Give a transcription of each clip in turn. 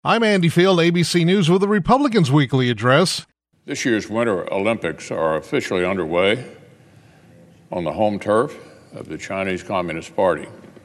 I'm Andy Field, ABC News with the Republicans' Weekly Address. This year's Winter Olympics are officially underway on the home turf of the Chinese Communist Party.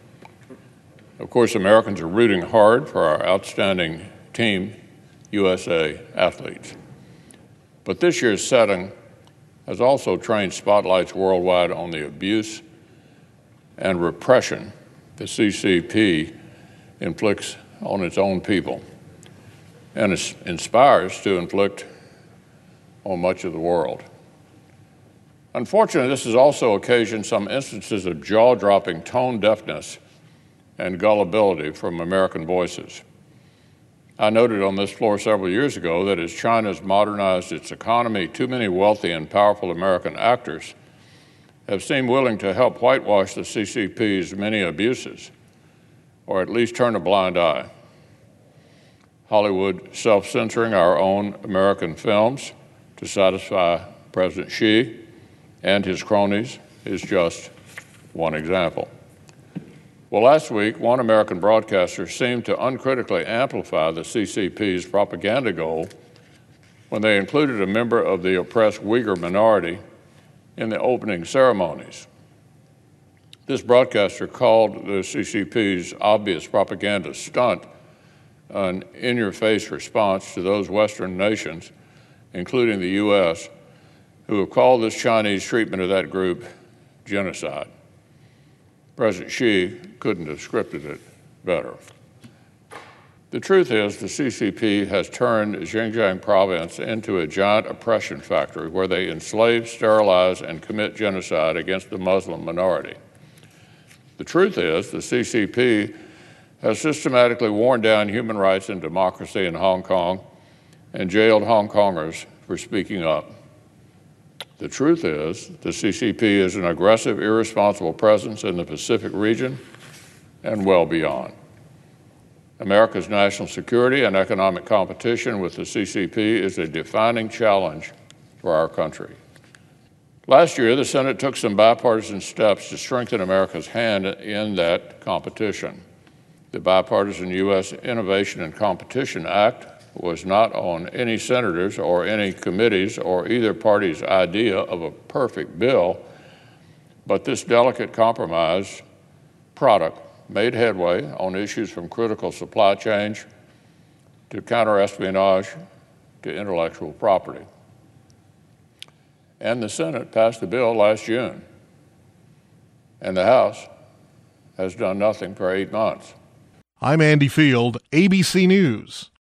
Of course, Americans are rooting hard for our outstanding Team USA athletes. But this year's setting has also trained spotlights worldwide on the abuse and repression the CCP inflicts on its own people and inspires to inflict on much of the world. Unfortunately, this has also occasioned some instances of jaw-dropping tone deafness and gullibility from American voices. I noted on this floor several years ago that as China's modernized its economy, too many wealthy and powerful American actors have seemed willing to help whitewash the CCP's many abuses, or at least turn a blind eye. Hollywood self-censoring our own American films to satisfy President Xi and his cronies is just one example. Well, last week, one American broadcaster seemed to uncritically amplify the CCP's propaganda goal when they included a member of the oppressed Uyghur minority in the opening ceremonies. This broadcaster called the CCP's obvious propaganda stunt an in-your-face response to those Western nations, including the U.S., who have called this Chinese treatment of that group genocide. President Xi couldn't have scripted it better. The truth is the CCP has turned Xinjiang province into a giant oppression factory where they enslave, sterilize, and commit genocide against the Muslim minority. The truth is the CCP has systematically worn down human rights and democracy in Hong Kong and jailed Hong Kongers for speaking up. The truth is the CCP is an aggressive, irresponsible presence in the Pacific region and well beyond. America's national security and economic competition with the CCP is a defining challenge for our country. Last year, the Senate took some bipartisan steps to strengthen America's hand in that competition. The Bipartisan U.S. Innovation and Competition Act was not on any senators or any committees or either party's idea of a perfect bill, but this delicate compromise product made headway on issues from critical supply chains to counter-espionage to intellectual property. And the Senate passed the bill last June, and the House has done nothing for 8 months. I'm Andy Field, ABC News.